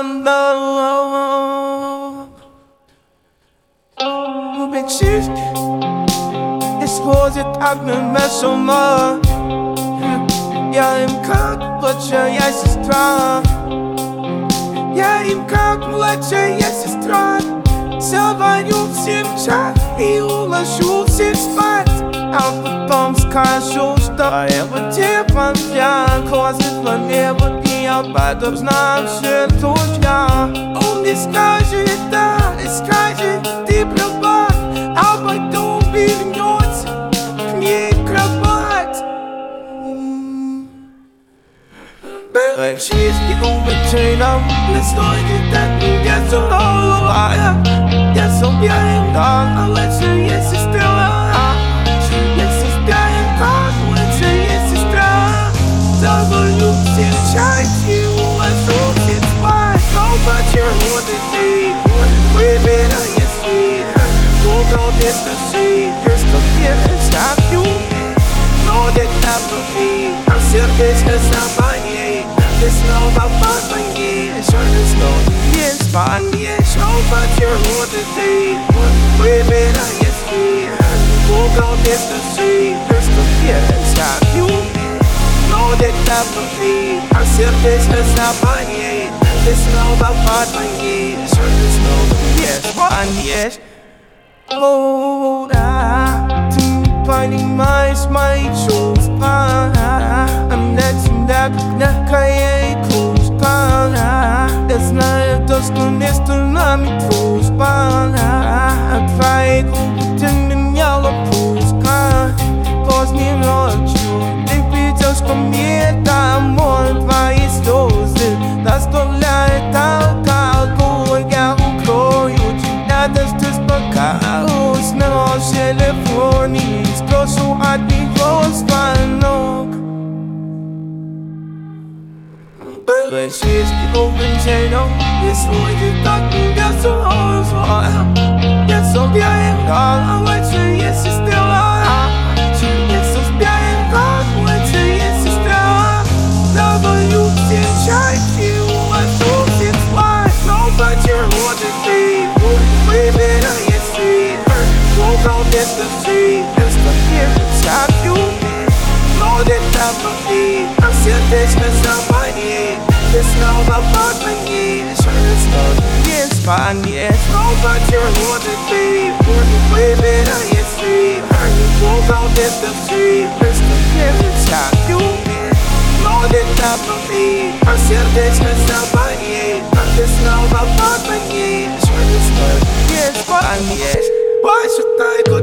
Bečišt, ispozi takme me šoma. Ja im как младшая я сестра. Я им как младшая я сестра. Заварю всем чай и уложу всех спать. А потом скажу, что я вот типа пьян. Хватит во небо, и я потом знаю, что тут я. Он мне скажет да, и скажет ты права. А потом вернется к ней кровать. Чистки увлеченом, не стоит от меня злого. Я собираю дом, а лучше есть сестра. Если спяем, как лучше есть сестра. Заварю всем чай и уложу всех спать. Но почему ты выбирай свет? Google без души, просто веришь, как любишь. Но где-то внутри, а сердечко собой. Ты снова позвонишь, ты снова не звонишь. Но почему ты выбирай свет? Google без души, просто веришь, как любишь. Но где-то внутри, а сердечко собой. Ты снова позвонишь, ты снова не звонишь. О, да, ты не понимаешь мои чувства. Как мягкая игрушка. Я знаю то, что между нами дружба. Твои губы ты меняла пушка. Поздней ночью ты придешь ко мне домой. Твои слезы доставляют алкоголь. Я укрою тебя, дождусь пока усну в телефоне. Спрошу от него звонок. Чистки увлеченом, не слышит от меня злого. Я собираю дом, а лучше есть сестра. Если спяем, как лучше есть сестра. Заварю всем чай и уложу всех спать. Но почему ты выбирай свет? Google без души, просто веришь, как любишь. Но где-то внутри, а сердечко собой. Ты снова позвонишь, ты снова не звонишь. Но почему ты выбирай свет? Google без души, просто веришь, как любишь. Но где-то внутри, а сердечко собой. Ты снова позвонишь, ты снова не звонишь. Больше так